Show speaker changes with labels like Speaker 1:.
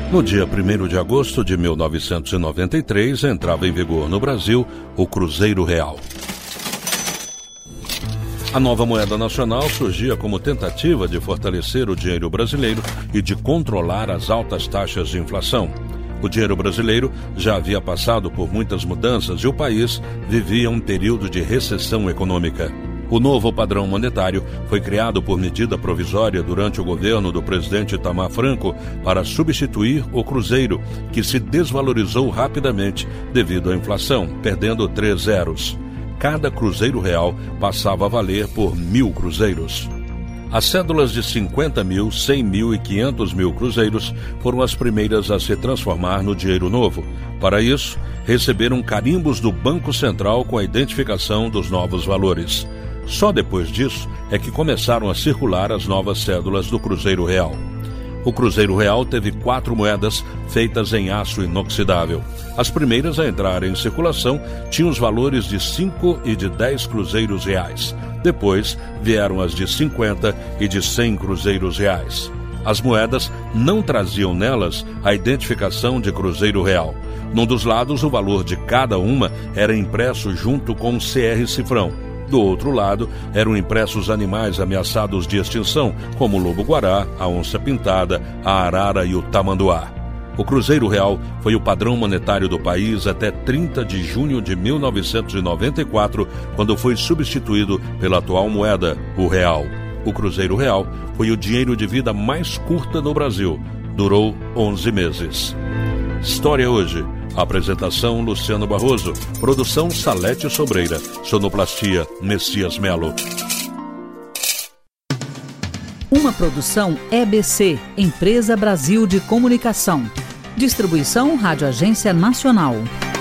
Speaker 1: No dia 1º de agosto de 1993, entrava em vigor no Brasil o Cruzeiro Real. A nova moeda nacional surgia como tentativa de fortalecer o dinheiro brasileiro e de controlar as altas taxas de inflação. O dinheiro brasileiro já havia passado por muitas mudanças e o país vivia um período de recessão econômica. O novo padrão monetário foi criado por medida provisória durante o governo do presidente Itamar Franco para substituir o cruzeiro, que se desvalorizou rapidamente devido à inflação, perdendo 3 zeros. Cada cruzeiro real passava a valer por 1.000 cruzeiros. As cédulas de 50 mil, 100 mil e 500 mil cruzeiros foram as primeiras a se transformar no dinheiro novo. Para isso, receberam carimbos do Banco Central com a identificação dos novos valores. Só depois disso é que começaram a circular as novas cédulas do Cruzeiro Real. O Cruzeiro Real teve 4 moedas feitas em aço inoxidável. As primeiras a entrar em circulação tinham os valores de 5 e de 10 cruzeiros reais. Depois vieram as de 50 e de 100 cruzeiros reais. As moedas não traziam nelas a identificação de Cruzeiro Real. Num dos lados, o valor de cada uma era impresso junto com um CR cifrão. Do outro lado, eram impressos animais ameaçados de extinção, como o lobo-guará, a onça-pintada, a arara e o tamanduá. O Cruzeiro Real foi o padrão monetário do país até 30 de junho de 1994, quando foi substituído pela atual moeda, o real. O Cruzeiro Real foi o dinheiro de vida mais curta no Brasil. Durou 11 meses. História hoje. Apresentação Luciano Barroso. Produção Salete Sobreira. Sonoplastia Messias Melo.
Speaker 2: Uma produção EBC, Empresa Brasil de Comunicação. Distribuição Rádio Agência Nacional.